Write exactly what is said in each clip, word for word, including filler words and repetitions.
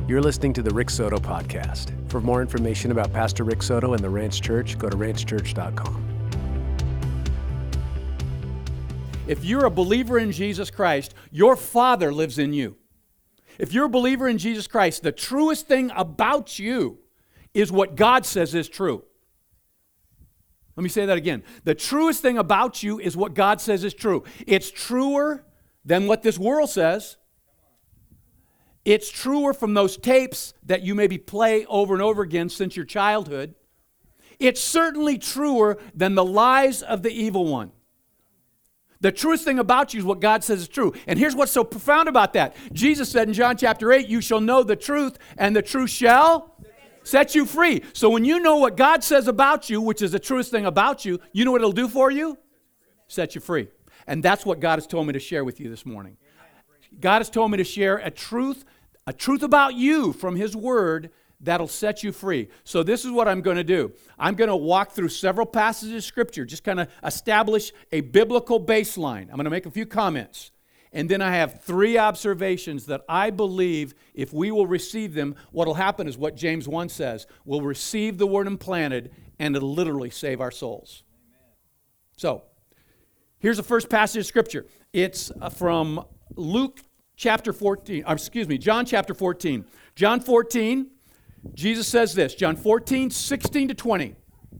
You're listening to the Rick Soto Podcast. For more information about Pastor Rick Soto and the Ranch Church, go to ranch church dot com. If you're a believer in Jesus Christ, your Father lives in you. If you're a believer in Jesus Christ, the truest thing about you is what God says is true. Let me say that again. The truest thing about you is what God says is true. It's truer than what this world says. It's truer from those tapes that you maybe play over and over again since your childhood. It's certainly truer than the lies of the evil one. The truest thing about you is what God says is true. And here's what's so profound about that. Jesus said in John chapter eight, you shall know the truth, and the truth shall set you free. So when you know what God says about you, which is the truest thing about you, you know what it'll do for you? Set you free. And that's what God has told me to share with you this morning. God has told me to share a truth, a truth about you from His Word that'll set you free. So this is what I'm going to do. I'm going to walk through several passages of Scripture, just kind of establish a biblical baseline. I'm going to make a few comments. And then I have three observations that I believe if we will receive them, what will happen is what James one says. We'll receive the Word implanted, and it'll literally save our souls. Amen. So, here's the first passage of Scripture. It's from Luke chapter fourteen, or excuse me, John chapter fourteen. John fourteen, Jesus says this, John fourteen, sixteen to twenty.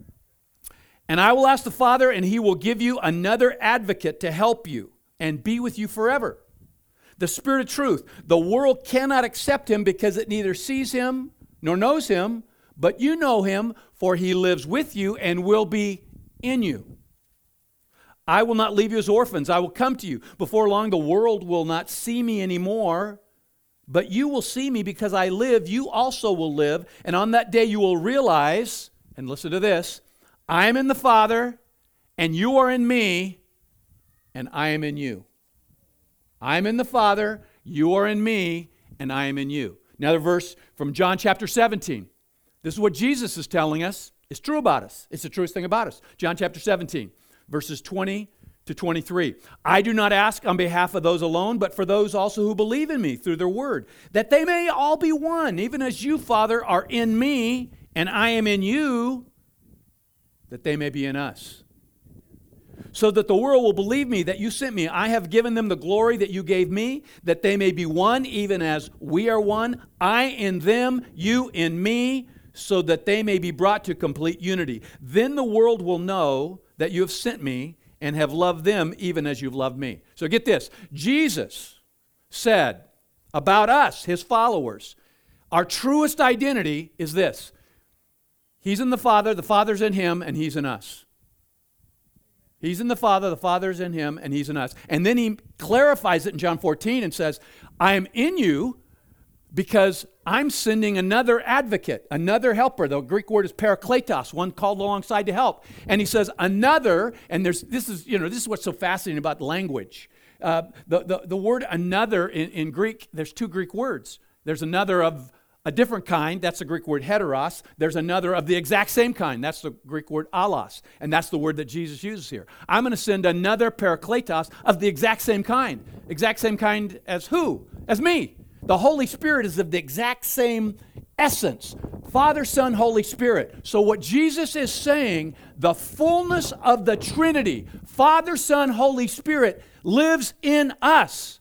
And I will ask the Father, and He will give you another advocate to help you and be with you forever. The Spirit of truth. The world cannot accept Him because it neither sees Him nor knows Him, but you know Him, for He lives with you and will be in you. I will not leave you as orphans. I will come to you. Before long, the world will not see me anymore, but you will see me because I live. You also will live. And on that day you will realize, and listen to this, I am in the Father, and you are in me, and I am in you. I am in the Father, you are in me, and I am in you. Another verse from John chapter seventeen. This is what Jesus is telling us is true about us. It's the truest thing about us. John chapter seventeen. Verses twenty to twenty-three. I do not ask on behalf of those alone, but for those also who believe in me through their word, that they may all be one, even as you, Father, are in me, and I am in you, that they may be in us. So that the world will believe me that you sent me. I have given them the glory that you gave me, that they may be one, even as we are one. I in them, you in me, so that they may be brought to complete unity. Then the world will know that you have sent me and have loved them even as you've loved me. So get this. Jesus said about us, His followers, our truest identity is this. He's in the Father, the Father's in Him, and He's in us. He's in the Father, the Father's in Him, and He's in us. And then He clarifies it in John fourteen and says, I am in you because I'm sending another advocate, another helper. The Greek word is parakletos, one called alongside to help. And He says another, and there's this is you know this is what's so fascinating about language. Uh, the, the the word another in, in Greek, there's two Greek words. There's another of a different kind. That's the Greek word heteros. There's another of the exact same kind. That's the Greek word allos, and that's the word that Jesus uses here. I'm going to send another parakletos of the exact same kind. Exact same kind as who? As me. The Holy Spirit is of the exact same essence. Father, Son, Holy Spirit. So what Jesus is saying, the fullness of the Trinity, Father, Son, Holy Spirit, lives in us.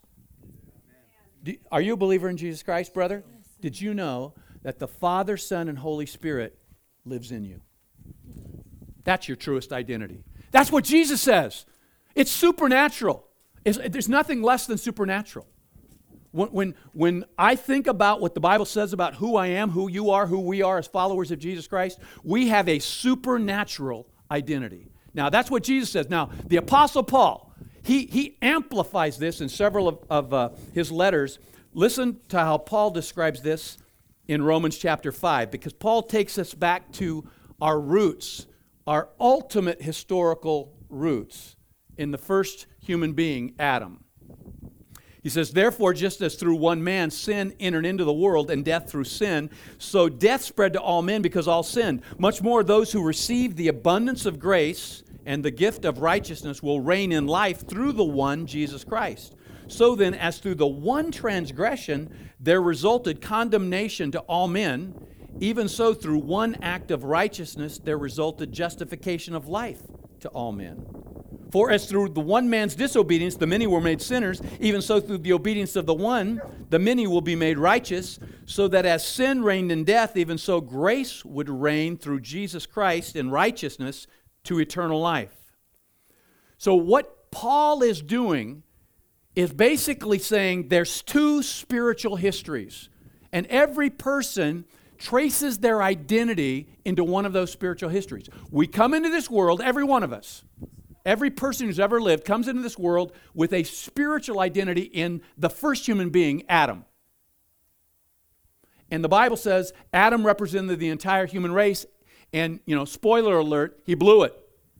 Do, are you a believer in Jesus Christ, brother? Did you know that the Father, Son, and Holy Spirit lives in you? That's your truest identity. That's what Jesus says. It's supernatural. It's, there's nothing less than supernatural. When, when, when I think about what the Bible says about who I am, who you are, who we are as followers of Jesus Christ, we have a supernatural identity. Now, that's what Jesus says. Now, the Apostle Paul, he, he amplifies this in several of, of uh, his letters. Listen to how Paul describes this in Romans chapter five, because Paul takes us back to our roots, our ultimate historical roots in the first human being, Adam. He says, therefore, just as through one man sin entered into the world and death through sin, so death spread to all men because all sinned. Much more those who receive the abundance of grace and the gift of righteousness will reign in life through the one, Jesus Christ. So then, as through the one transgression there resulted condemnation to all men, even so through one act of righteousness there resulted justification of life to all men. For as through the one man's disobedience the many were made sinners, even so through the obedience of the one the many will be made righteous, so that as sin reigned in death, even so grace would reign through Jesus Christ in righteousness to eternal life. So what Paul is doing is basically saying there's two spiritual histories, and every person traces their identity into one of those spiritual histories. We come into this world, every one of us, every person who's ever lived comes into this world with a spiritual identity in the first human being, Adam. And the Bible says Adam represented the entire human race, and, you know, spoiler alert, he blew it.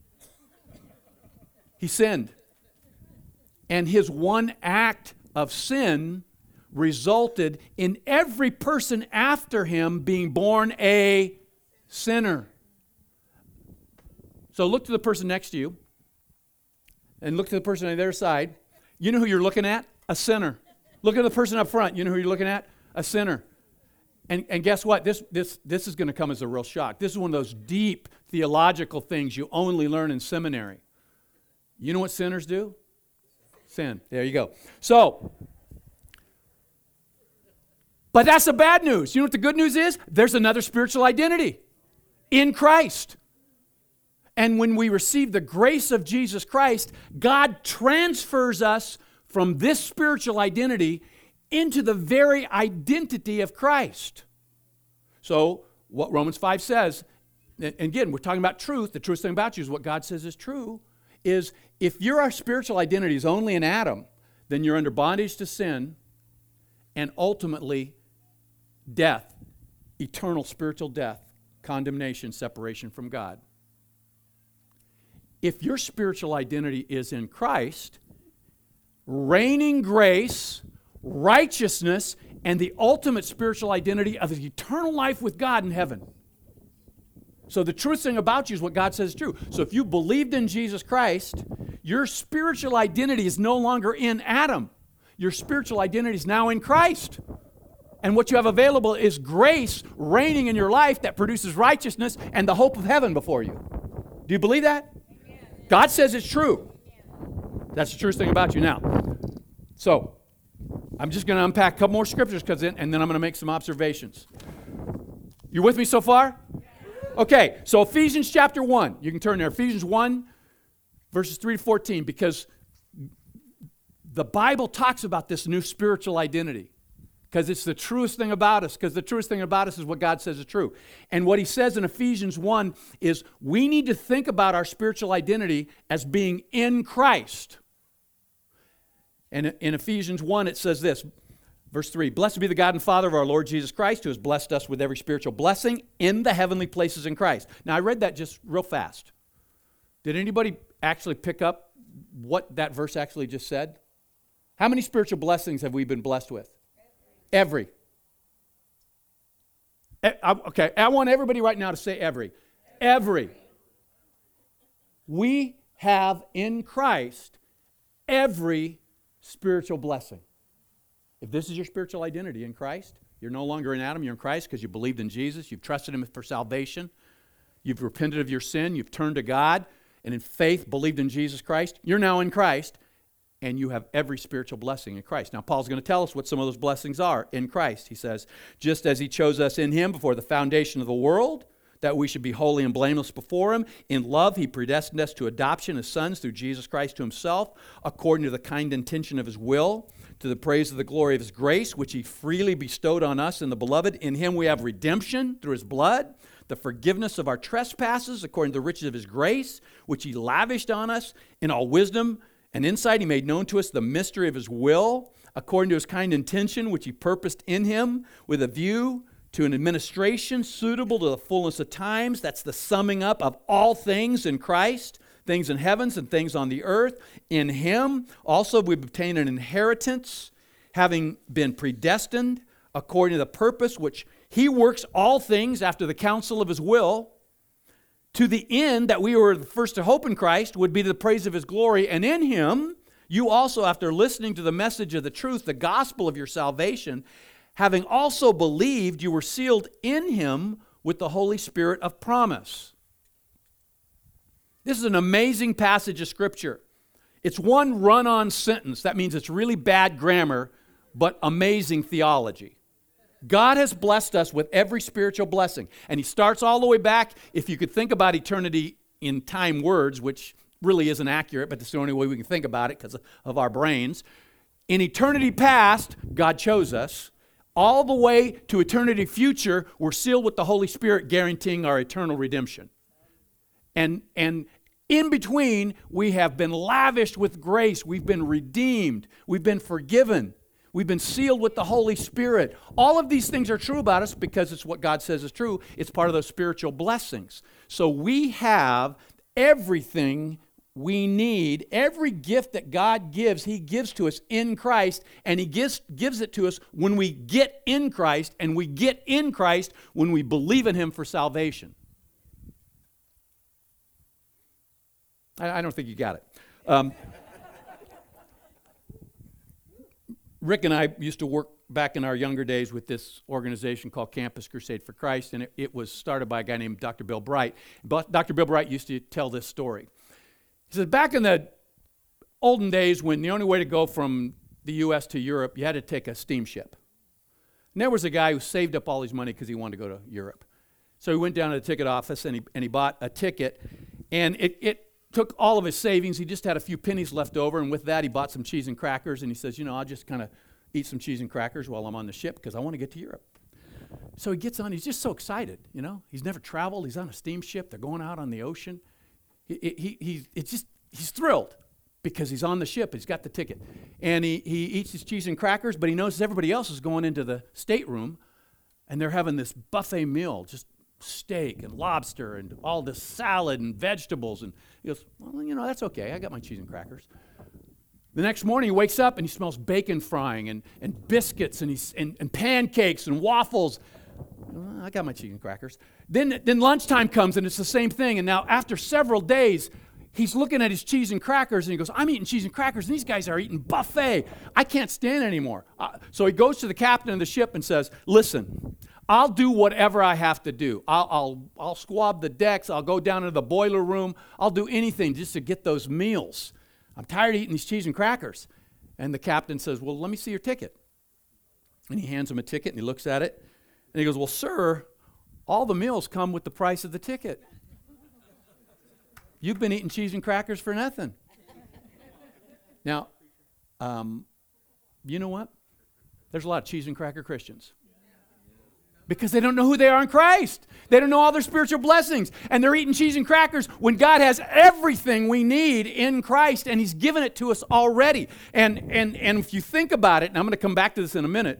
He sinned. And his one act of sin resulted in every person after him being born a sinner. So look to the person next to you and look to the person on the other side. You know who you're looking at? A sinner. Look at the person up front. You know who you're looking at? A sinner. And, and guess what? This, this, this is going to come as a real shock. This is one of those deep theological things you only learn in seminary. You know what sinners do? Sin. There you go. So, but that's the bad news. You know what the good news is? There's another spiritual identity in Christ. And when we receive the grace of Jesus Christ, God transfers us from this spiritual identity into the very identity of Christ. So, what Romans five says, and again, we're talking about truth. The truest thing about you is what God says is true, is if your spiritual identity is only in Adam, then you're under bondage to sin and ultimately death, eternal spiritual death, condemnation, separation from God. If your spiritual identity is in Christ, reigning grace, righteousness, and the ultimate spiritual identity of eternal life with God in heaven. So the truth thing about you is what God says is true. So if you believed in Jesus Christ, your spiritual identity is no longer in Adam. Your spiritual identity is now in Christ. And what you have available is grace reigning in your life that produces righteousness and the hope of heaven before you. Do you believe that? God says it's true. That's the truest thing about you now. So, I'm just going to unpack a couple more scriptures because and then I'm going to make some observations. You with me so far? Okay, so Ephesians chapter one. You can turn there. Ephesians one, verses three to fourteen, because the Bible talks about this new spiritual identity. Because it's the truest thing about us. Because the truest thing about us is what God says is true. And what he says in Ephesians one is we need to think about our spiritual identity as being in Christ. And in Ephesians one it says this, verse three, blessed be the God and Father of our Lord Jesus Christ, who has blessed us with every spiritual blessing in the heavenly places in Christ. Now I read that just real fast. Did anybody actually pick up what that verse actually just said? How many spiritual blessings have we been blessed with? Every. Okay, I want everybody right now to say every. Every. We have in Christ every spiritual blessing. If this is your spiritual identity in Christ, you're no longer in Adam, you're in Christ because you believed in Jesus, you've trusted him for salvation, you've repented of your sin, you've turned to God, and in faith believed in Jesus Christ, you're now in Christ, and you have every spiritual blessing in Christ. Now, Paul's going to tell us what some of those blessings are in Christ. He says, just as he chose us in him before the foundation of the world, that we should be holy and blameless before him. In love, he predestined us to adoption as sons through Jesus Christ to himself, according to the kind intention of his will, to the praise of the glory of his grace, which he freely bestowed on us in the beloved. In him we have redemption through his blood, the forgiveness of our trespasses, according to the riches of his grace, which he lavished on us in all wisdom and insight. He made known to us the mystery of his will, according to his kind intention, which he purposed in him with a view to an administration suitable to the fullness of times. That's the summing up of all things in Christ, things in heavens and things on the earth. In him also we've obtained an inheritance, having been predestined according to the purpose which he works all things after the counsel of his will, to the end that we were the first to hope in Christ would be to the praise of his glory. And in him You also, after listening to the message of the truth, the gospel of your salvation, having also believed, you were sealed in him with the Holy Spirit of promise. This is an amazing passage of Scripture. It's one run-on sentence. That means it's really bad grammar, but amazing theology. God has blessed us with every spiritual blessing. And he starts all the way back. If you could think about eternity in time words, which really isn't accurate, but that's the only way we can think about it because of our brains. In eternity past, God chose us. All the way to eternity future, we're sealed with the Holy Spirit, guaranteeing our eternal redemption. And, and in between, we have been lavished with grace. We've been redeemed. We've been forgiven. We've been sealed with the Holy Spirit. All of these things are true about us because it's what God says is true. It's part of those spiritual blessings. So we have everything we need. Every gift that God gives, he gives to us in Christ, and he gives, gives it to us when we get in Christ, and we get in Christ when we believe in him for salvation. I, I don't think you got it. Um, Rick and I used to work back in our younger days with this organization called Campus Crusade for Christ, and it, it was started by a guy named Doctor Bill Bright. But Doctor Bill Bright used to tell this story. He said, back in the olden days when the only way to go from the U S to Europe, you had to take a steamship. And there was a guy who saved up all his money because he wanted to go to Europe. So he went down to the ticket office and he, and he bought a ticket, and it, it took all of his savings. He just had a few pennies left over, and with that he bought some cheese and crackers, and he says, you know, I'll just kind of eat some cheese and crackers while I'm on the ship because I want to get to Europe. So he gets on, he's just so excited, you know. He's never traveled, he's on a steamship, they're going out on the ocean. He, he, he, it's just, he's thrilled because he's on the ship, he's got the ticket. And he, he eats his cheese and crackers, but he notices everybody else is going into the stateroom, and they're having this buffet meal, just steak and lobster and all this salad and vegetables. And he goes, well, you know, that's okay, I got my cheese and crackers. The next morning he wakes up and he smells bacon frying and, and biscuits and, he's, and, and pancakes and waffles. Well, I got my cheese and crackers. Then, then lunchtime comes and it's the same thing. And now after several days, he's looking at his cheese and crackers and he goes, I'm eating cheese and crackers and these guys are eating buffet. I can't stand it anymore. Uh, so he goes to the captain of the ship and says, listen, I'll do whatever I have to do. I'll, I'll, I'll squab the decks. I'll go down into the boiler room. I'll do anything just to get those meals. I'm tired of eating these cheese and crackers. And the captain says, well, let me see your ticket. And he hands him a ticket and he looks at it. And he goes, well, sir, all the meals come with the price of the ticket. You've been eating cheese and crackers for nothing. Now, um, you know what? There's a lot of cheese and cracker Christians. Because they don't know who they are in Christ. They don't know all their spiritual blessings. And they're eating cheese and crackers when God has everything we need in Christ, and he's given it to us already. And, and, and if you think about it, and I'm going to come back to this in a minute,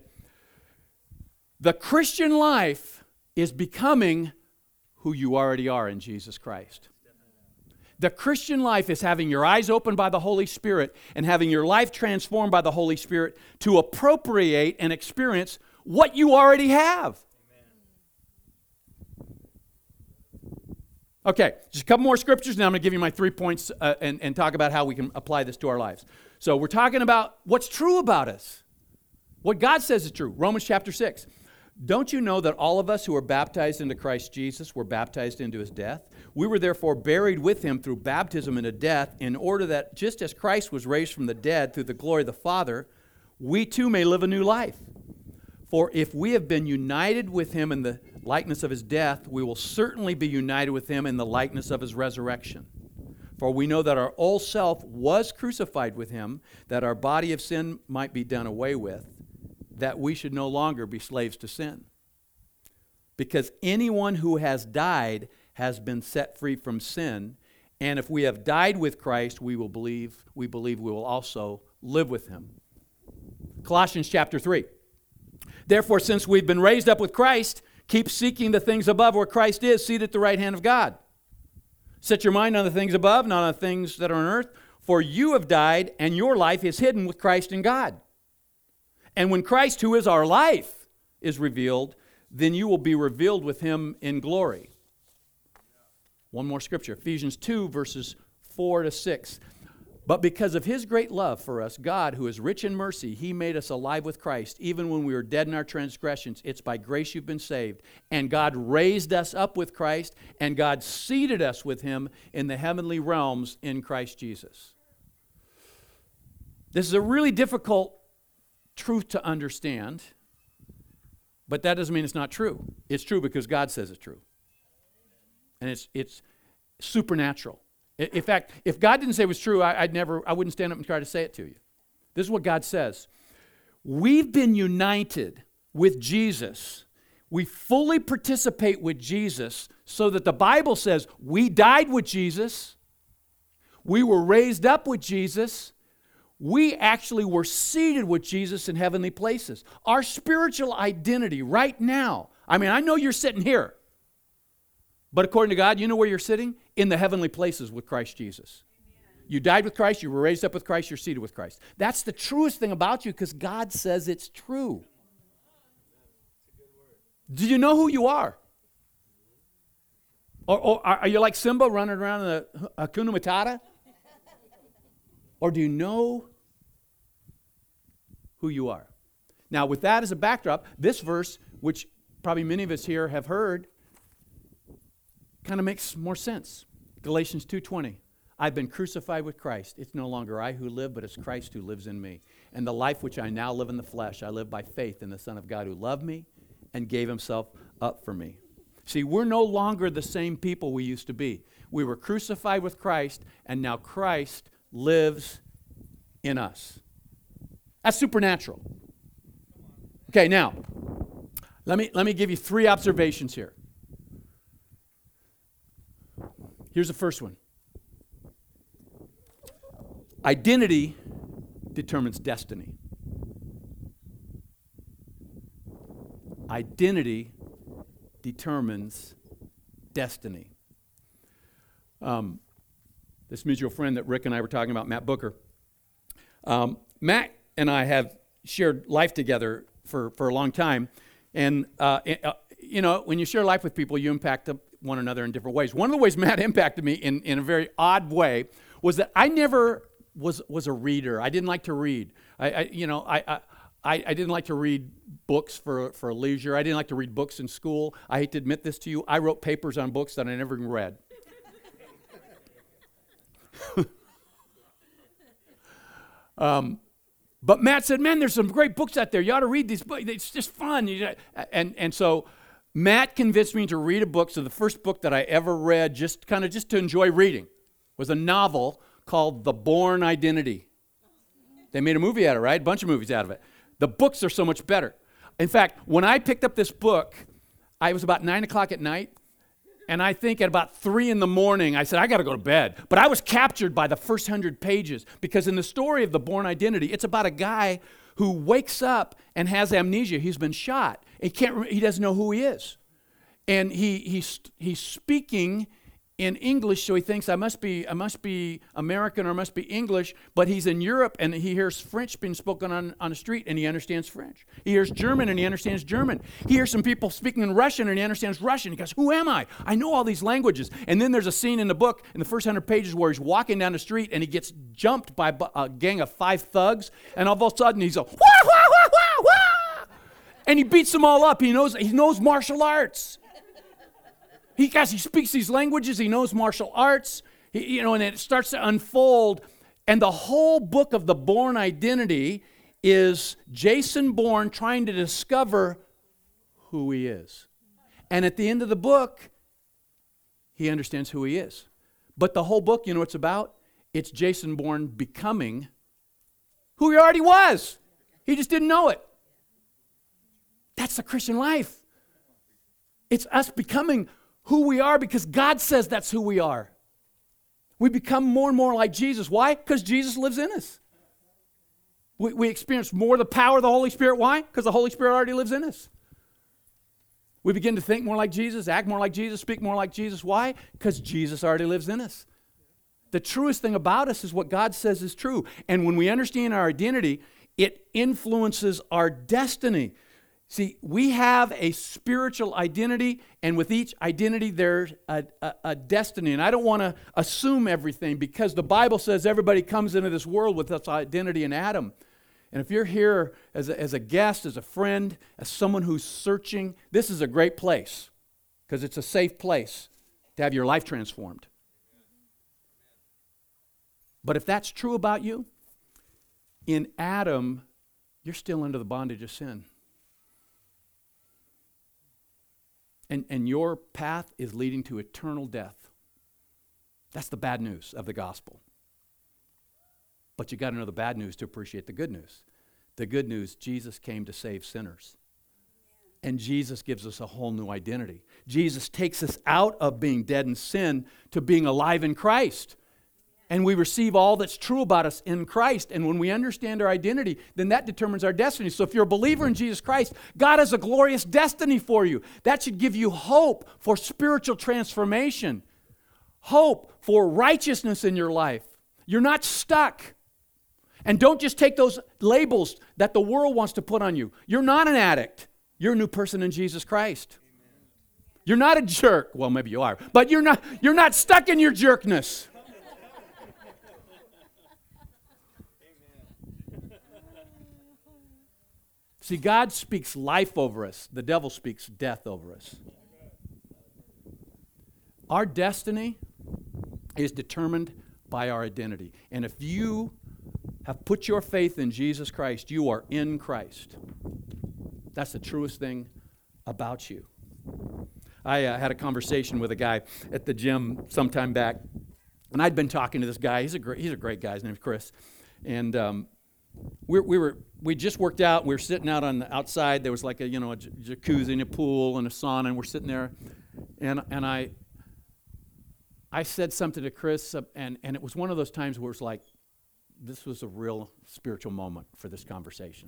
the Christian life is becoming who you already are in Jesus Christ. The Christian life is having your eyes opened by the Holy Spirit and having your life transformed by the Holy Spirit to appropriate and experience what you already have. Okay, just a couple more scriptures, and I'm going to give you my three points uh, and, and talk about how we can apply this to our lives. So we're talking about what's true about us. What God says is true. Romans chapter six. Don't you know that all of us who are baptized into Christ Jesus were baptized into his death? We were therefore buried with him through baptism into death, in order that just as Christ was raised from the dead through the glory of the Father, we too may live a new life. For if we have been united with him in the likeness of his death, we will certainly be united with him in the likeness of his resurrection. For we know that our old self was crucified with him, that our body of sin might be done away with, that we should no longer be slaves to sin. Because anyone who has died has been set free from sin, and if we have died with Christ, we will believe, we believe we will also live with him. Colossians chapter three. Therefore, since we've been raised up with Christ, keep seeking the things above where Christ is, seated at the right hand of God. Set your mind on the things above, not on the things that are on earth. For you have died, and your life is hidden with Christ in God. And when Christ, who is our life, is revealed, then you will be revealed with him in glory. One more scripture, Ephesians two, verses four to six. But because of his great love for us, God, who is rich in mercy, he made us alive with Christ, even when we were dead in our transgressions. It's by grace you've been saved. And God raised us up with Christ, and God seated us with him in the heavenly realms in Christ Jesus. This is a really difficult truth to understand, but that doesn't mean it's not true. It's true because God says it's true. And it's it's supernatural. In fact, if God didn't say it was true, I, I'd never, I wouldn't stand up and try to say it to you. This is what God says. We've been united with Jesus. We fully participate with Jesus so that the Bible says we died with Jesus. We were raised up with Jesus. We actually were seated with Jesus in heavenly places. Our spiritual identity right now, I mean, I know you're sitting here. But according to God, you know where you're sitting? In the heavenly places with Christ Jesus. Amen. You died with Christ, you were raised up with Christ, you're seated with Christ. That's the truest thing about you because God says it's true. Do you know who you are? Or, or are you like Simba running around in the Hakuna Matata? Or do you know who you are? Now, with that as a backdrop, this verse, which probably many of us here have heard, kind of makes more sense. Galatians two twenty. I've been crucified with Christ. It's no longer I who live, but it's Christ who lives in me. And the life which I now live in the flesh, I live by faith in the Son of God who loved me and gave himself up for me. See, we're no longer the same people we used to be. We were crucified with Christ, and now Christ lives in us. That's supernatural. Okay, now, let me, let me give you three observations here. Here's the first one. Identity determines destiny. Identity determines destiny. Um, this mutual friend that Rick and I were talking about, Matt Booker. Um, Matt and I have shared life together for, for a long time. And, uh, uh, you know, when you share life with people, you impact them one another in different ways. One of the ways Matt impacted me in, in a very odd way was that I never was was a reader. I didn't like to read. I, I you know, I, I I didn't like to read books for, for leisure. I didn't like to read books in school. I hate to admit this to you. I wrote papers on books that I never even read. um, but Matt said, man, there's some great books out there. You ought to read these books. It's just fun. And, and so Matt convinced me to read a book. So the first book that I ever read, just kind of just to enjoy reading, was a novel called The Bourne Identity. They made a movie out of it, right? A bunch of movies out of it. The books are so much better. In fact, when I picked up this book, I was about nine o'clock at night, and I think at about three in the morning, I said, I got to go to bed. But I was captured by the first hundred pages, because in the story of The Bourne Identity, it's about a guy who wakes up and has amnesia. He's been shot. He can't. He doesn't know who he is, and he he's he's speaking in English, so he thinks I must be I must be American or I must be English, but he's in Europe and he hears French being spoken on, on the street and he understands French. He hears German and he understands German. He hears some people speaking in Russian and he understands Russian. He goes, who am I? I know all these languages. And then there's a scene in the book in the first hundred pages where he's walking down the street and he gets jumped by a gang of five thugs, and all of a sudden he's a wah, wah, wah, wah, wah, and he beats them all up. He knows he knows martial arts. He, guys, he speaks these languages. He knows martial arts. He, you know, and it starts to unfold. And the whole book of The Bourne Identity is Jason Bourne trying to discover who he is. And at the end of the book, he understands who he is. But the whole book, you know what it's about? It's Jason Bourne becoming who he already was. He just didn't know it. That's the Christian life. It's us becoming who we are because God says that's who we are. We become more and more like Jesus. Why? Because Jesus lives in us. We, we experience more the power of the Holy Spirit. Why? Because the Holy Spirit already lives in us. We begin to think more like Jesus, act more like Jesus, speak more like Jesus. Why? Because Jesus already lives in us. The truest thing about us is what God says is true. And when we understand our identity, it influences our destiny. See, we have a spiritual identity, and with each identity, there's a, a, a destiny. And I don't want to assume everything, because the Bible says everybody comes into this world with this identity in Adam. And if you're here as a, as a guest, as a friend, as someone who's searching, this is a great place, because it's a safe place to have your life transformed. But if that's true about you, in Adam, you're still under the bondage of sin. And, and your path is leading to eternal death. That's the bad news of the gospel. But you got to know the bad news to appreciate the good news. The good news, Jesus came to save sinners. And Jesus gives us a whole new identity. Jesus takes us out of being dead in sin to being alive in Christ. And we receive all that's true about us in Christ. And when we understand our identity, then that determines our destiny. So if you're a believer in Jesus Christ, God has a glorious destiny for you. That should give you hope for spiritual transformation, hope for righteousness in your life. You're not stuck. And don't just take those labels that the world wants to put on you. You're not an addict. You're a new person in Jesus Christ. You're not a jerk. Well, maybe you are. But you're not, you're not stuck in your jerkness. See, God speaks life over us. The devil speaks death over us. Our destiny is determined by our identity. And if you have put your faith in Jesus Christ, you are in Christ. That's the truest thing about you. I uh, had a conversation with a guy at the gym sometime back, and I'd been talking to this guy. He's a great, he's a great guy. His name's Chris. And um, we, we were we just worked out. We were sitting out on the outside. There was like a you know a jacuzzi and a pool and a sauna, and we're sitting there. And and I I said something to Chris, uh, and and it was one of those times where it's like, this was a real spiritual moment for this conversation.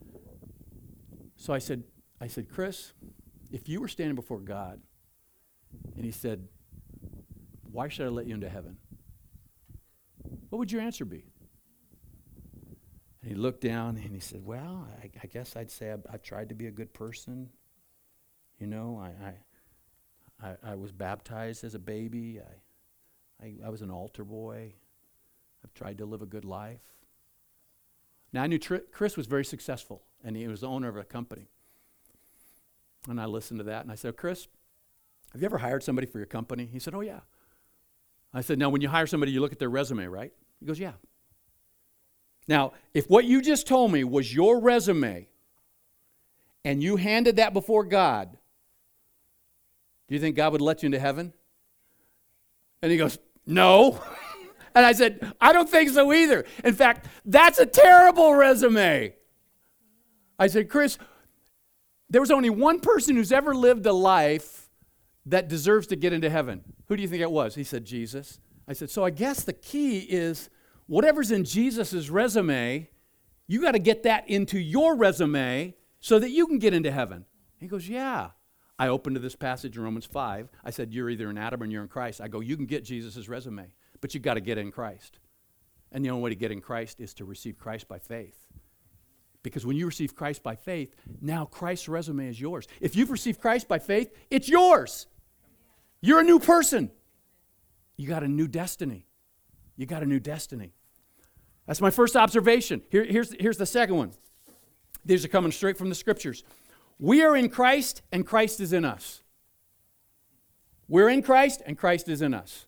So I said, I said, Chris, if you were standing before God, and he said, why should I let you into heaven? What would your answer be? And he looked down and he said, well, I, I guess I'd say I, I tried to be a good person. You know, I, I, I, I was baptized as a baby. I, I, I was an altar boy. I've tried to live a good life. Now, I knew Tr- Chris was very successful, and he was the owner of a company. And I listened to that, and I said, Chris, have you ever hired somebody for your company? He said, oh, yeah. I said, now, when you hire somebody, you look at their resume, right? He goes, yeah. Now, if what you just told me was your resume, and you handed that before God, do you think God would let you into heaven? And he goes, no. And I said, I don't think so either. In fact, that's a terrible resume. I said, Chris, there was only one person who's ever lived a life that deserves to get into heaven. Who do you think it was? He said, Jesus. I said, so I guess the key is whatever's in Jesus' resume, you got to get that into your resume so that you can get into heaven. He goes, yeah. I opened to this passage in Romans five. I said, you're either in Adam or you're in Christ. I go, you can get Jesus' resume. But you've got to get in Christ. And the only way to get in Christ is to receive Christ by faith. Because when you receive Christ by faith, now Christ's resume is yours. If you've received Christ by faith, it's yours. You're a new person. You got a new destiny. You got a new destiny. That's my first observation. Here, here's, here's the second one. These are coming straight from the Scriptures. We are in Christ, and Christ is in us. We're in Christ, and Christ is in us.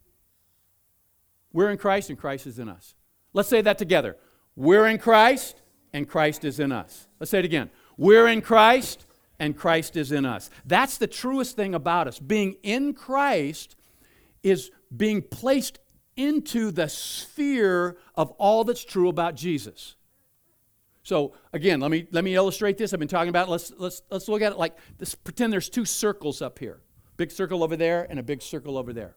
We're in Christ and Christ is in us. Let's say that together. We're in Christ and Christ is in us. Let's say it again. We're in Christ and Christ is in us. That's the truest thing about us. Being in Christ is being placed into the sphere of all that's true about Jesus. So again, let me let me illustrate this. I've been talking about it. Let's let's let's look at it like this. Pretend there's two circles up here. Big circle over there and a big circle over there.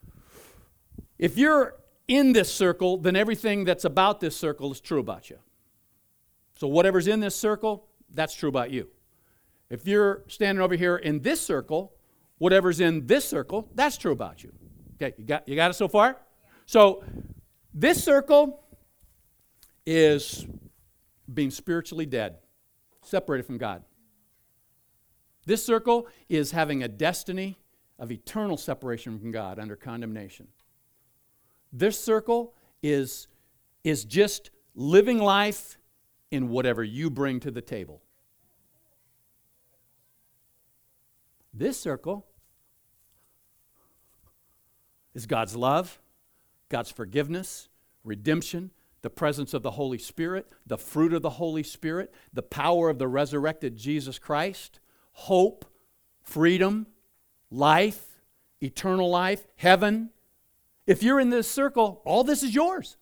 If you're in this circle, then everything that's about this circle is true about you. So whatever's in this circle, that's true about you. If you're standing over here in this circle, whatever's in this circle, that's true about you. Okay, you got you got it so far? Yeah. So this circle is being spiritually dead, separated from God. This circle is having a destiny of eternal separation from God under condemnation. This circle is, is just living life in whatever you bring to the table. This circle is God's love, God's forgiveness, redemption, the presence of the Holy Spirit, the fruit of the Holy Spirit, the power of the resurrected Jesus Christ, hope, freedom, life, eternal life, heaven. If you're in this circle, all this is yours.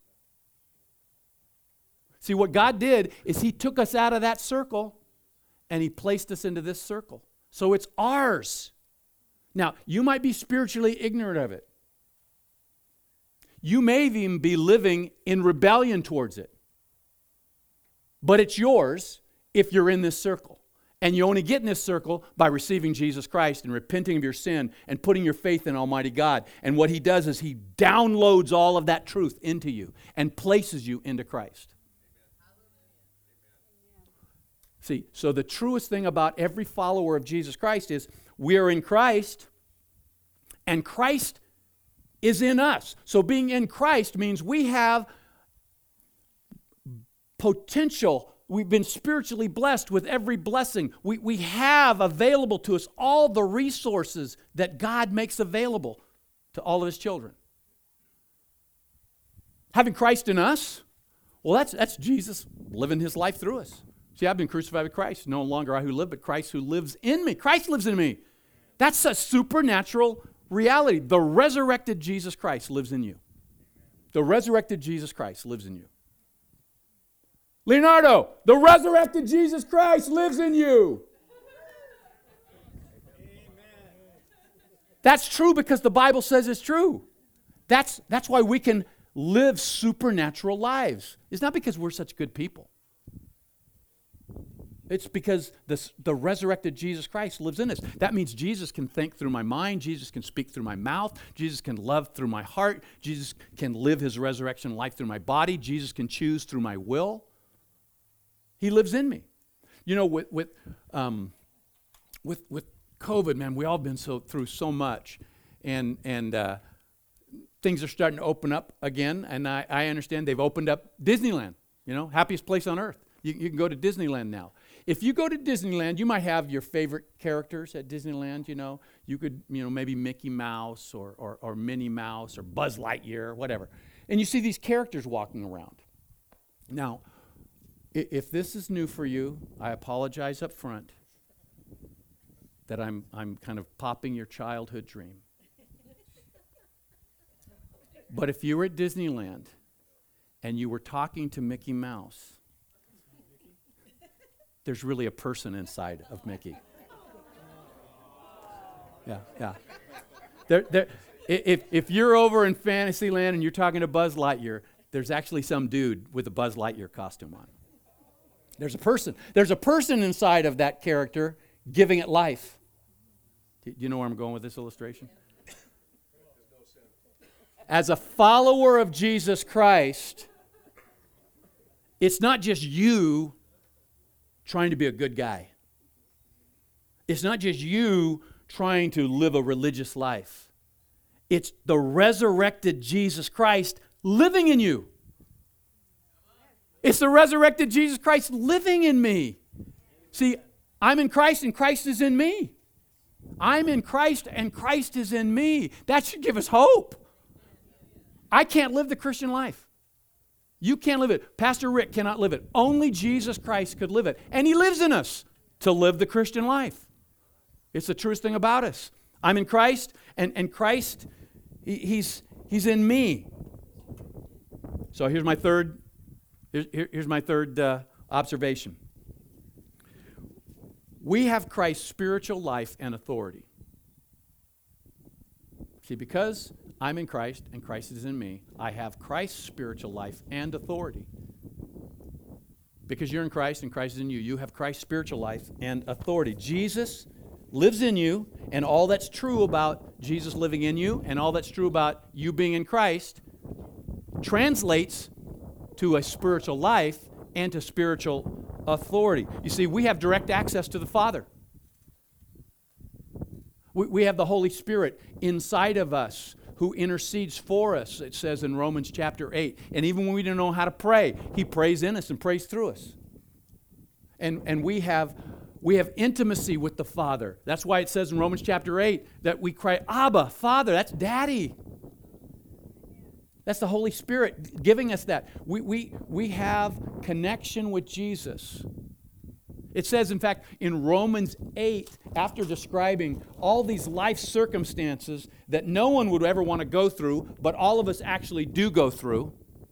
See, what God did is He took us out of that circle and He placed us into this circle. So it's ours. Now, you might be spiritually ignorant of it. You may even be living in rebellion towards it. But it's yours if you're in this circle. And you only get in this circle by receiving Jesus Christ and repenting of your sin and putting your faith in Almighty God. And what He does is He downloads all of that truth into you and places you into Christ. See, so the truest thing about every follower of Jesus Christ is we are in Christ and Christ is in us. So being in Christ means we have potential. We've been spiritually blessed with every blessing. We, we have available to us all the resources that God makes available to all of His children. Having Christ in us, well, that's, that's Jesus living His life through us. See, I've been crucified with Christ. No longer I who live, but Christ who lives in me. Christ lives in me. That's a supernatural reality. The resurrected Jesus Christ lives in you. The resurrected Jesus Christ lives in you. Leonardo, the resurrected Jesus Christ lives in you. That's true because the Bible says it's true. That's, that's why we can live supernatural lives. It's not because we're such good people. It's because the, the resurrected Jesus Christ lives in us. That means Jesus can think through my mind. Jesus can speak through my mouth. Jesus can love through my heart. Jesus can live His resurrection life through my body. Jesus can choose through my will. He lives in me. You know, with with um, with with COVID, man, we all been so through so much, and and uh, things are starting to open up again. And I, I understand they've opened up Disneyland. You know, happiest place on earth. You, you can go to Disneyland now. If you go to Disneyland, you might have your favorite characters at Disneyland, you know. You could, you know, maybe Mickey Mouse or, or, or Minnie Mouse or Buzz Lightyear or whatever. And you see these characters walking around. Now, if this is new for you, I apologize up front that I'm, I'm kind of popping your childhood dream. But if you were at Disneyland and you were talking to Mickey Mouse, there's really a person inside of Mickey. Yeah, yeah. There, there, if, if you're over in Fantasyland and you're talking to Buzz Lightyear, there's actually some dude with a Buzz Lightyear costume on. There's a person. There's a person inside of that character giving it life. Do you know where I'm going with this illustration? As a follower of Jesus Christ, it's not just you trying to be a good guy. It's not just you trying to live a religious life. It's the resurrected Jesus Christ living in you. It's the resurrected Jesus Christ living in me. See, I'm in Christ and Christ is in me. I'm in Christ and Christ is in me. That should give us hope. I can't live the Christian life. You can't live it. Pastor Rick cannot live it. Only Jesus Christ could live it. And He lives in us to live the Christian life. It's the truest thing about us. I'm in Christ, and, and Christ, he, he's, he's in me. So here's my third, here, here's my third uh, observation. We have Christ's spiritual life and authority. See, because I'm in Christ and Christ is in me, I have Christ's spiritual life and authority. Because you're in Christ and Christ is in you, you have Christ's spiritual life and authority. Jesus lives in you, and all that's true about Jesus living in you and all that's true about you being in Christ translates to a spiritual life and to spiritual authority. You see, we have direct access to the Father. We, we have the Holy Spirit inside of us who intercedes for us, it says in Romans chapter eight. And even when we don't know how to pray, he prays in us and prays through us. And, and we have we have intimacy with the Father. That's why it says in Romans chapter eight that we cry, Abba, Father, that's Daddy. That's the Holy Spirit giving us that. We, we, we have connection with Jesus. It says, in fact, in Romans eight, after describing all these life circumstances that no one would ever want to go through, but all of us actually do go through,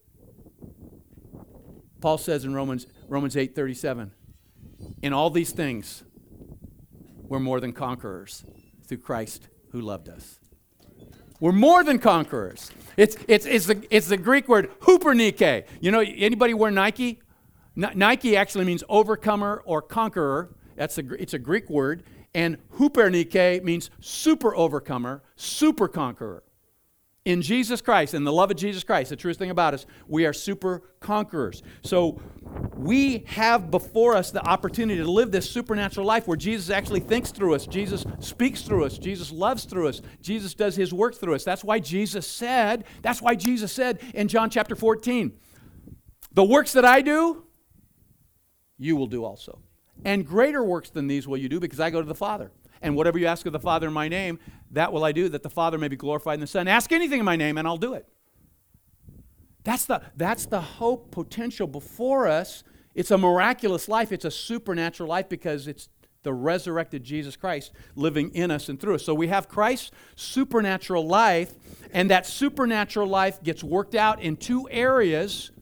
Paul says in Romans, Romans eight thirty-seven, in all these things, we're more than conquerors through Christ who loved us. We're more than conquerors. It's, it's, it's, the, it's the Greek word hupernike. You know, anybody wear Nike? Nike actually means overcomer or conqueror. That's a, it's a Greek word. And hupernike means super overcomer, super conqueror. In Jesus Christ, in the love of Jesus Christ, the truest thing about us, we are super conquerors. So we have before us the opportunity to live this supernatural life where Jesus actually thinks through us, Jesus speaks through us, Jesus loves through us, Jesus does his work through us. That's why Jesus said, that's why Jesus said in John chapter fourteen, the works that I do, you will do also. And greater works than these will you do, because I go to the Father. And whatever you ask of the Father in my name, that will I do, that the Father may be glorified in the Son. Ask anything in my name, and I'll do it. That's the, that's the hope potential before us. It's a miraculous life. It's a supernatural life because it's the resurrected Jesus Christ living in us and through us. So we have Christ's supernatural life, and that supernatural life gets worked out in two areas,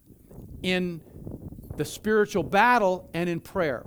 in the spiritual battle and in prayer.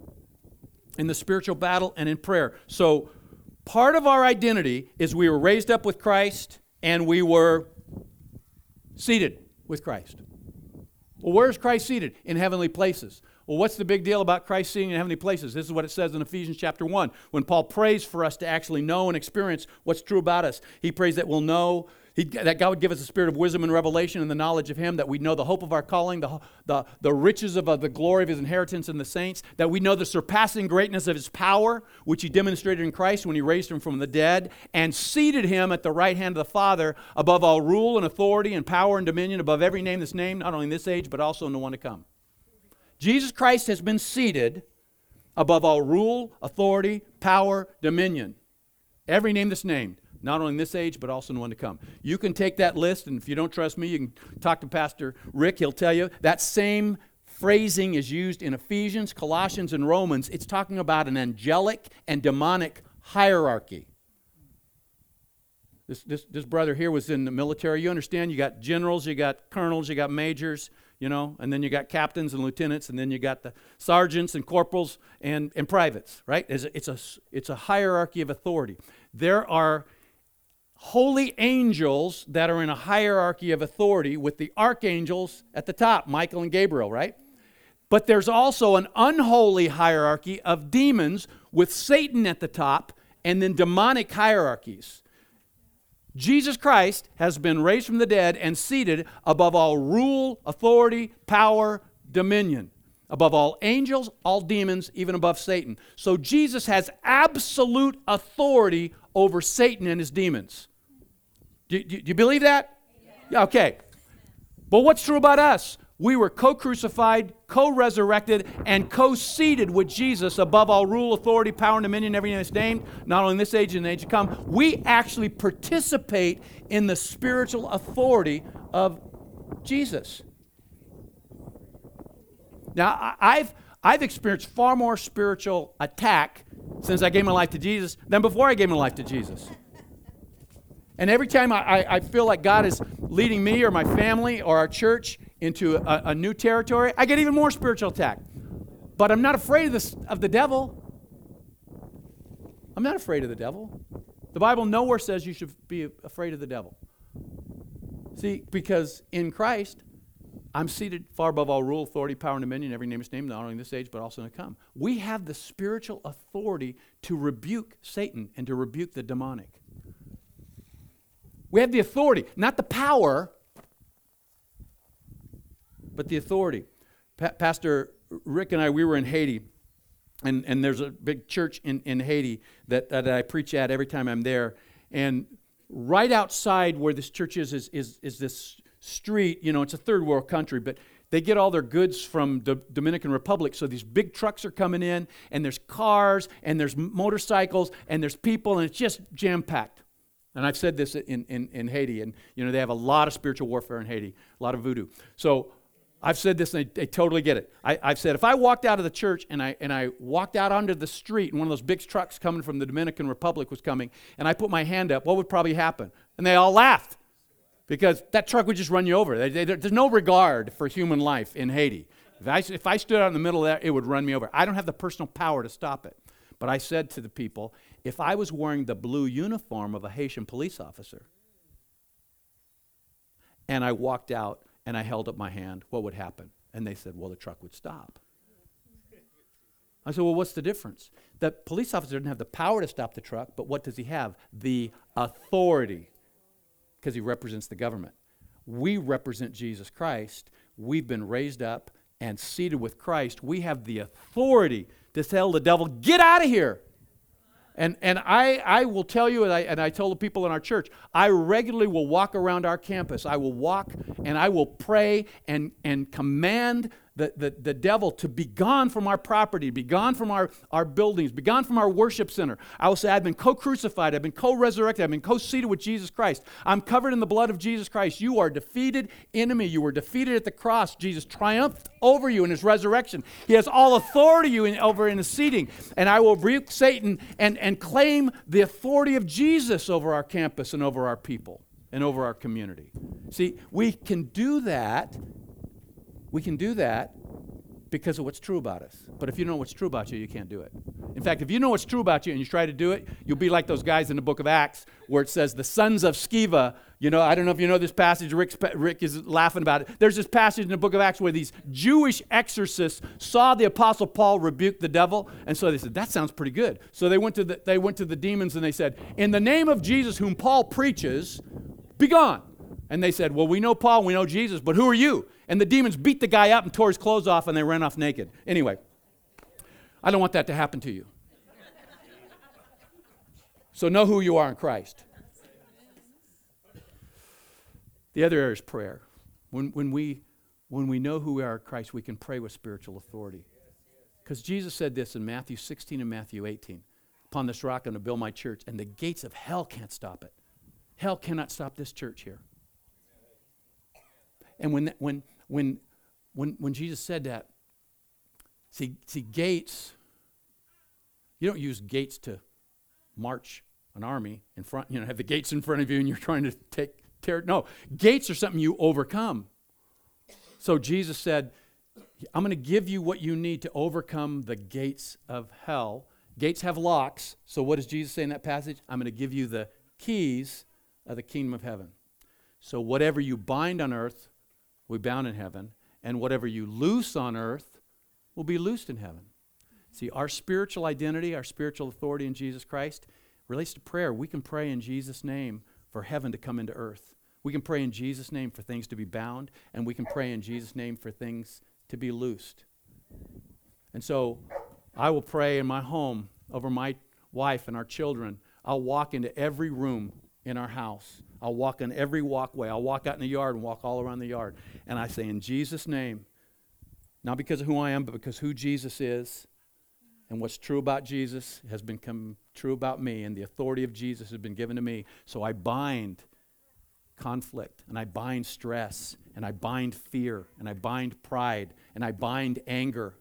In the spiritual battle and in prayer. So part of our identity is we were raised up with Christ and we were seated with Christ. Well, where is Christ seated? In heavenly places. Well, what's the big deal about Christ seated in heavenly places? This is what it says in Ephesians chapter one, when Paul prays for us to actually know and experience what's true about us. He prays that we'll know, he, that God would give us a spirit of wisdom and revelation and the knowledge of Him, that we know the hope of our calling, the, the, the riches of uh, the glory of His inheritance in the saints, that we know the surpassing greatness of His power, which He demonstrated in Christ when He raised Him from the dead, and seated Him at the right hand of the Father above all rule and authority and power and dominion, above every name that's named, not only in this age, but also in the one to come. Jesus Christ has been seated above all rule, authority, power, dominion. Every name that's named, not only in this age, but also in the one to come. You can take that list, and if you don't trust me, you can talk to Pastor Rick. He'll tell you that same phrasing is used in Ephesians, Colossians, and Romans. It's talking about an angelic and demonic hierarchy. This, this, this brother here was in the military. You understand, you got generals, you got colonels, you got majors, you know, and then you got captains and lieutenants, and then you got the sergeants and corporals and, and privates, right? It's a, it's, a, it's a hierarchy of authority. There are holy angels that are in a hierarchy of authority with the archangels at the top, Michael and Gabriel, right? But there's also an unholy hierarchy of demons with Satan at the top, and then demonic hierarchies. Jesus Christ has been raised from the dead and seated above all rule, authority, power, dominion. Above all angels, all demons, even above Satan. So Jesus has absolute authority over Satan and his demons. Do, do, do you believe that? Yeah. Okay. But what's true about us? We were co-crucified, co-resurrected, and co-seated with Jesus above all rule, authority, power, and dominion, every name that's named, not only in this age and the age to come. We actually participate in the spiritual authority of Jesus. Now, I've, I've experienced far more spiritual attack since I gave my life to Jesus than before I gave my life to Jesus. And every time I, I, I feel like God is leading me or my family or our church into a, a new territory, I get even more spiritual attack. But I'm not afraid of, this, of the devil. I'm not afraid of the devil. The Bible nowhere says you should be afraid of the devil. See, because in Christ, I'm seated far above all rule, authority, power, and dominion, every name is named, not only in this age, but also in the come. We have the spiritual authority to rebuke Satan and to rebuke the demonic. We have the authority, not the power, but the authority. Pa- Pastor Rick and I, we were in Haiti and, and there's a big church in, in Haiti that, that I preach at every time I'm there. And right outside where this church is is, is is this street. You know, it's a third world country, but they get all their goods from the Dominican Republic. So these big trucks are coming in, and there's cars, and there's motorcycles, and there's people, and it's just jam-packed. And I've said this in, in, in Haiti, and you know they have a lot of spiritual warfare in Haiti, a lot of voodoo. So I've said this, and they, they totally get it. I, I've said if I walked out of the church and I and I walked out onto the street, and one of those big trucks coming from the Dominican Republic was coming, and I put my hand up, what would probably happen? And they all laughed, because that truck would just run you over. They, they, there's no regard for human life in Haiti. If I, if I stood out in the middle of that, it would run me over. I don't have the personal power to stop it. But I said to the people, if I was wearing the blue uniform of a Haitian police officer, and I walked out and I held up my hand, what would happen? And they said, well, the truck would stop. I said, well, what's the difference? The police officer doesn't have the power to stop the truck, but what does he have? The authority, because he represents the government. We represent Jesus Christ. We've been raised up and seated with Christ. We have the authority to tell the devil, get out of here. And and I, I will tell you, and I, and I tell the people in our church, I regularly will walk around our campus. I will walk and I will pray and, and command the, the, the devil to be gone from our property, be gone from our, our buildings, be gone from our worship center. I will say, I've been co-crucified, I've been co-resurrected, I've been co-seated with Jesus Christ. I'm covered in the blood of Jesus Christ. You are defeated enemy. You were defeated at the cross. Jesus triumphed over you in his resurrection. He has all authority you in, over in his seating. And I will rebuke Satan and, and claim the authority of Jesus over our campus and over our people and over our community. See, we can do that. We can do that because of what's true about us. But if you know what's true about you, you can't do it. In fact, if you know what's true about you and you try to do it, you'll be like those guys in the book of Acts where it says the sons of Sceva. You know, I don't know if you know this passage. Rick's, Rick is laughing about it. There's this passage in the book of Acts where these Jewish exorcists saw the Apostle Paul rebuke the devil, and so they said, that sounds pretty good. So they went to the, they went to the demons and they said, in the name of Jesus whom Paul preaches, be gone. And they said, well, we know Paul, we know Jesus, but who are you? And the demons beat the guy up and tore his clothes off, and they ran off naked. Anyway, I don't want that to happen to you. So know who you are in Christ. The other area is prayer. When, when, we, when we know who we are in Christ, we can pray with spiritual authority. Because Jesus said this in Matthew sixteen and Matthew eighteen. Upon this rock I'm going to build my church, and the gates of hell can't stop it. Hell cannot stop this church here. And when when when when when Jesus said that, see see gates. You don't use gates to march an army in front. You know, have the gates in front of you, and you're trying to take tear. No, gates are something you overcome. So Jesus said, "I'm going to give you what you need to overcome the gates of hell." Gates have locks. So what does Jesus say in that passage? I'm going to give you the keys of the kingdom of heaven. So whatever you bind on earth will be bound in heaven, and whatever you loose on earth will be loosed in heaven. See, our spiritual identity, our spiritual authority in Jesus Christ relates to prayer. We can pray in Jesus' name for heaven to come into earth. We can pray in Jesus' name for things to be bound, and we can pray in Jesus' name for things to be loosed. And so I will pray in my home over my wife and our children. I'll walk into every room in our house. I'll walk in every walkway. I'll walk out in the yard and walk all around the yard. And I say, in Jesus' name, not because of who I am, but because who Jesus is, and what's true about Jesus has become true about me, and the authority of Jesus has been given to me. So I bind conflict, and I bind stress, and I bind fear, and I bind pride, and I bind anger.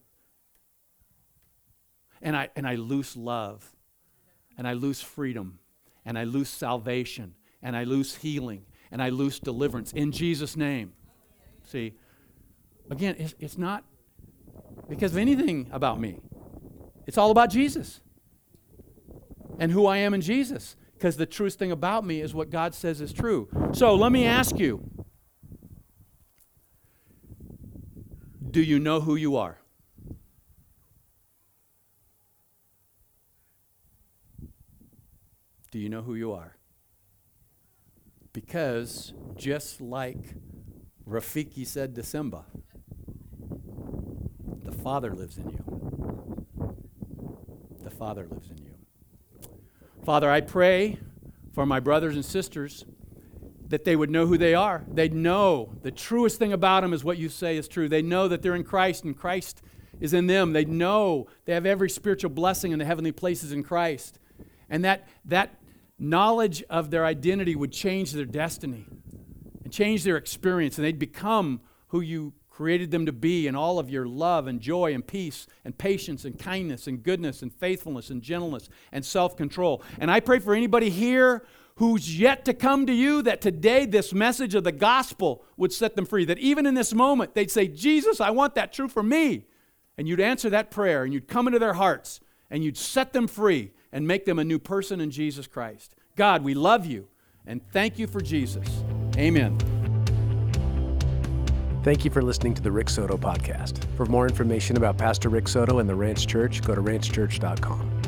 And I and I loose love, and I loose freedom, and I loose salvation, and I loose healing, and I loose deliverance in Jesus' name. See, again, it's, it's not because of anything about me. It's all about Jesus and who I am in Jesus, because the truest thing about me is what God says is true. So let me ask you, do you know who you are? Do you know who you are? Because just like Rafiki said to Simba, the Father lives in you. Father lives in you. Father, I pray for my brothers and sisters that they would know who they are. They'd know the truest thing about them is what you say is true. They know that they're in Christ and Christ is in them. They know they have every spiritual blessing in the heavenly places in Christ. And that, that knowledge of their identity would change their destiny and change their experience, and they'd become who you created them to be in all of your love and joy and peace and patience and kindness and goodness and faithfulness and gentleness and self-control. And I pray for anybody here who's yet to come to you, that today this message of the gospel would set them free, that even in this moment they'd say, Jesus, I want that true for me. And you'd answer that prayer, and you'd come into their hearts, and you'd set them free and make them a new person in Jesus Christ. God, we love you, and thank you for Jesus. Amen. Thank you for listening to the Rick Soto Podcast. For more information about Pastor Rick Soto and the Ranch Church, go to ranch church dot com.